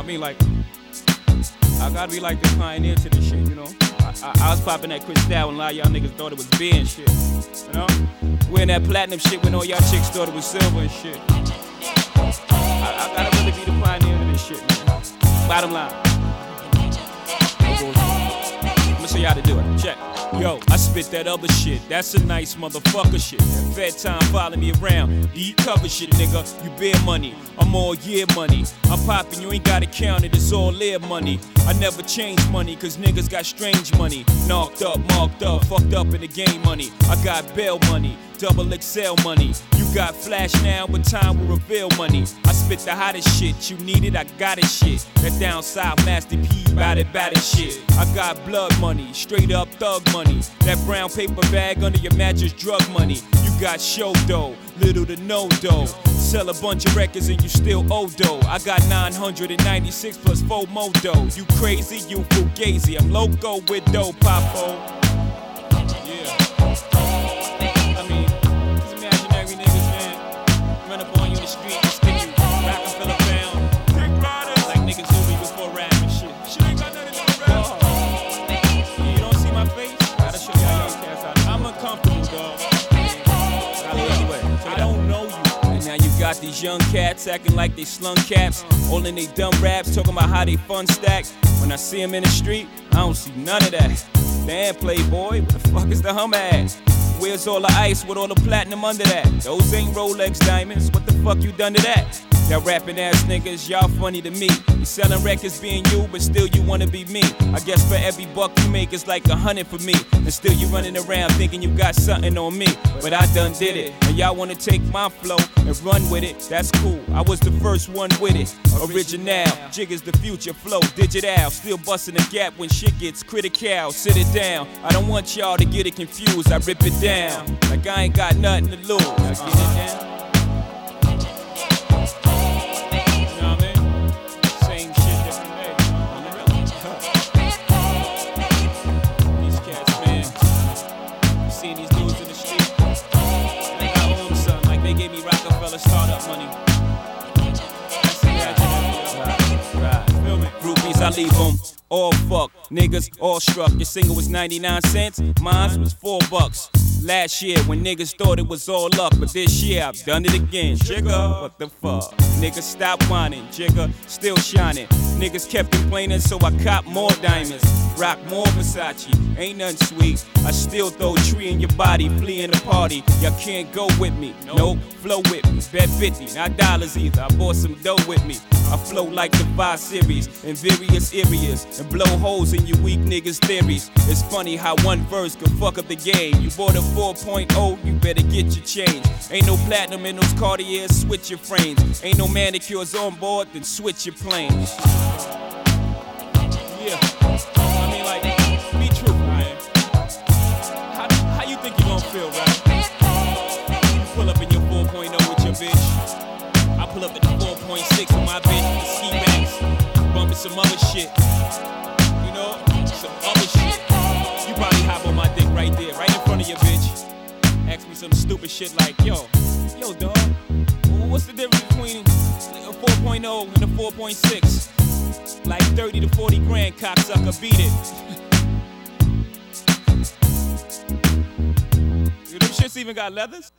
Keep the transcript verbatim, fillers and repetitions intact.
mean, like, I gotta be like the pioneer to this shit, you know? I, I, I was popping that Cristal and a lot of y'all niggas thought it was beer and shit, you know? Wearing that platinum shit when all y'all chicks thought it was silver and shit. I, I gotta really be the pioneer to this shit, man. Bottom line. I'ma show you how to do it. Check. Yo, I spit that other shit. That's a nice motherfucker shit. That fed time following me around. Eat cover shit, nigga. You bear money. I'm all year money. I'm popping, you ain't gotta count it. It's all air money. I never change money, cause niggas got strange money. Knocked up, marked up, fucked up in the game money. I got bail money, double X L money. You got flash now, but time will reveal money. I spit the hottest shit, you need it, I got it shit. That down south Master P, bout it, bout it shit. I got blood money, straight up thug money. That brown paper bag under your mattress, drug money. You got show dough, little to no dough. Sell a bunch of records and you still owe dough. I got nine hundred ninety-six plus four more dough. You crazy, you fugazi. I'm loco with dough, Papo. Yeah. I mean, these imaginary niggas, man, run up on you in the street and stick you. Rockefeller pound. Like niggas knew me before rap and shit. Shit ain't got nothing to do with rap. Yeah, you don't see my face? Gotta show y'all young cats out. I'm uncomfortable, dog. Anyway, I don't know you. Now you got these young cats acting like they slung caps, all in they dumb raps, talking about how they fun stack. When I see them in the street, I don't see none of that. Damn, Playboy, what the fuck is the hum ass? Where's all the ice with all the platinum under that? Those ain't Rolex diamonds, what the fuck you done to that? Y'all rapping ass niggas, y'all funny to me. You selling records being you, but still you wanna be me. I guess for every buck you make, it's like a hundred for me. And still you running around thinking you got something on me. But I done did it, and y'all wanna take my flow and run with it. That's cool, I was the first one with it. Original, jig is the future flow, digital. Still busting the gap when shit gets critical. Sit it down, I don't want y'all to get it confused. I rip it down, like I ain't got nothing to lose. I get it down. Startup money. Groupies, I leave them all fuck. Niggas all struck. Your single was ninety-nine cents, mine was four bucks. Last year when niggas thought it was all luck, but this year I've done it again. Jigga, what the fuck? Niggas stop whining, Jigga, still shining. Niggas kept complaining, so I cop more diamonds. Rock more Versace, ain't nothing sweet. I still throw a tree in your body, flee in the party. Y'all can't go with me, nope, flow with me. Bet fifty, not dollars either, I bought some dough with me. I flow like the five series in various areas and blow holes in you weak niggas' theories. It's funny how one verse can fuck up the game. You bought a four point oh, you better get your change. Ain't no platinum in those Cartiers, switch your frames. Ain't no manicures on board, then switch your planes. Yeah, I mean like, be true, man. How, how you think you gon' feel, right? You pull up in your four point oh with your bitch. I pull up at the four point six with my bitch, the ski max, bumping some other shit. You know, some other shit. You probably hop on my dick right there, right in front of your bitch. Ask me some stupid shit like, yo, yo, dog, what's the difference between a four point oh and a four point six? Like thirty to forty grand, cocksucker, beat it. Them shits even got leathers?